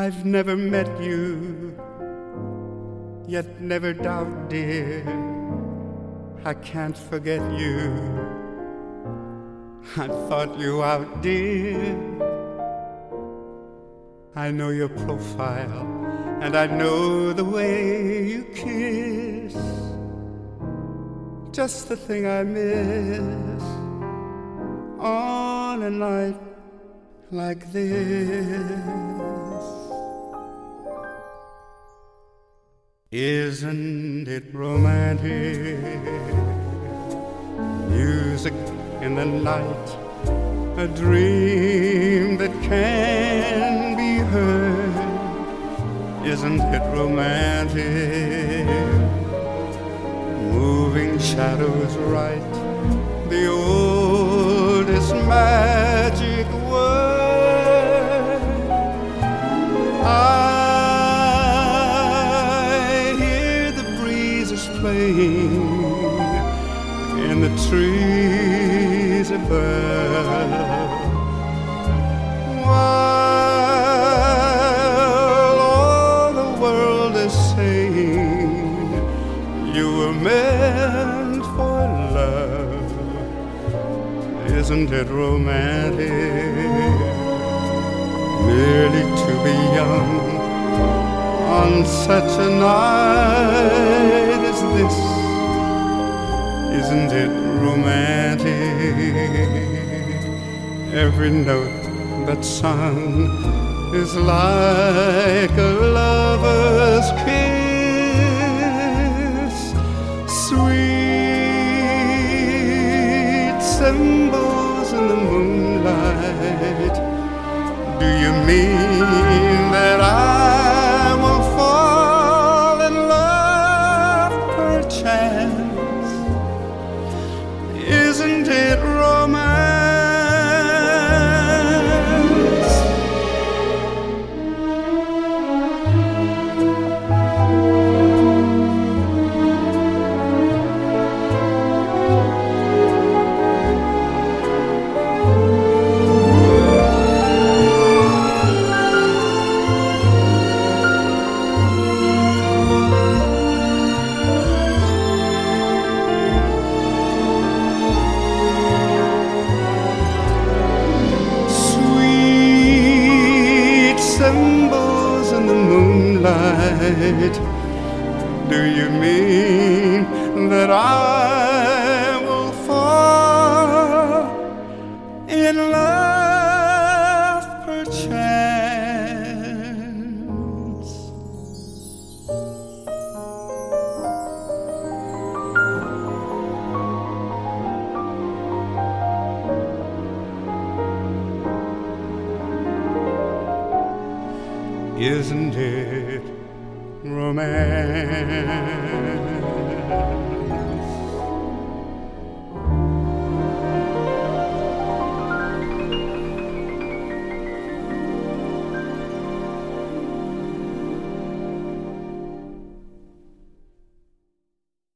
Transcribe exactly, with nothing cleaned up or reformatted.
I've never met you, yet never doubt, dear, I can't forget you. I thought you out, dear. I know your profile, and I know the way you kiss. Just the thing I miss on a night like this. Isn't it romantic? Music in the night, a dream that can be heard. Isn't it romantic? Moving shadows right, the oldest magic word. I hear the breezes playing in the trees above, while all the world is saying you were meant for love. Isn't it romantic? Merely to be young on such a night as this. Isn't it romantic? Every note that's sung is like a lover's kiss. Sweet symbols in the moonlight. Do you mean that I will fall in love perchance? Isn't it romance? Symbols in the moonlight. Do you mean that I will fall in love perchance? Isn't it romance?